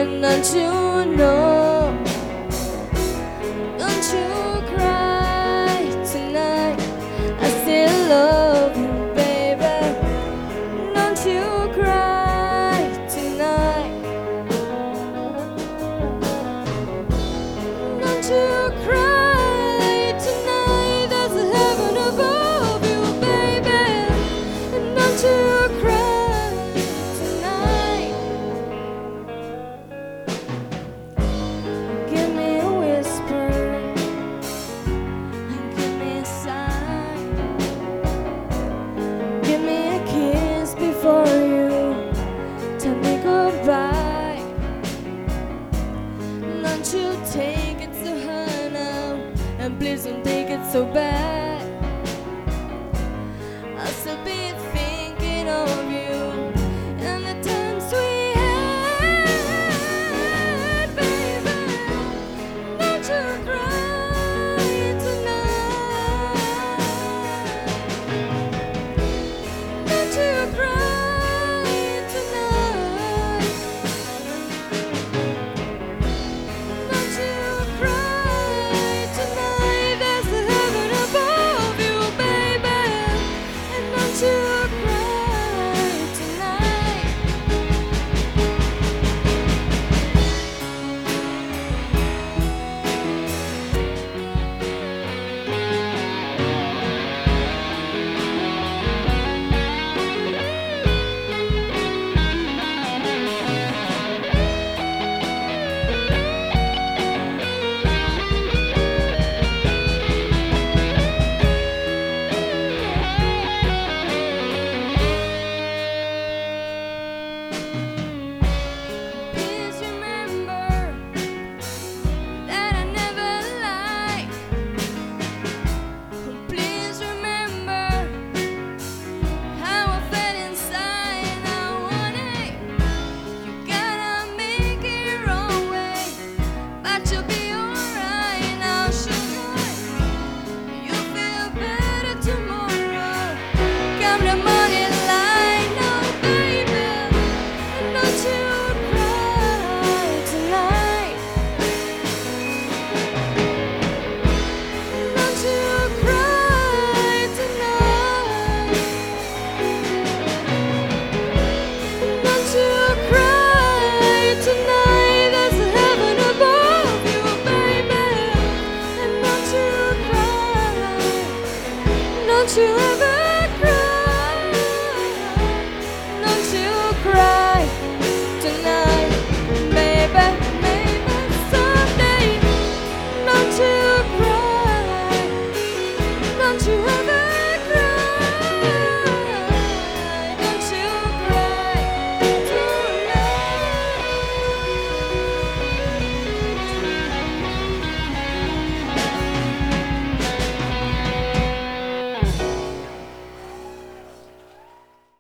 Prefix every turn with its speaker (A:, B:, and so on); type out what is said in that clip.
A: Don't you know? Don't you cry tonight. I still love you, baby. Don't you cry tonight. Don't you cry tonight. There's a heaven above you, baby. And don't you cry tonight. Give me a whisper, and give me a sign. Give me a kiss before you tell me goodbye. Don't you take it so hard now, and please don't take it so bad.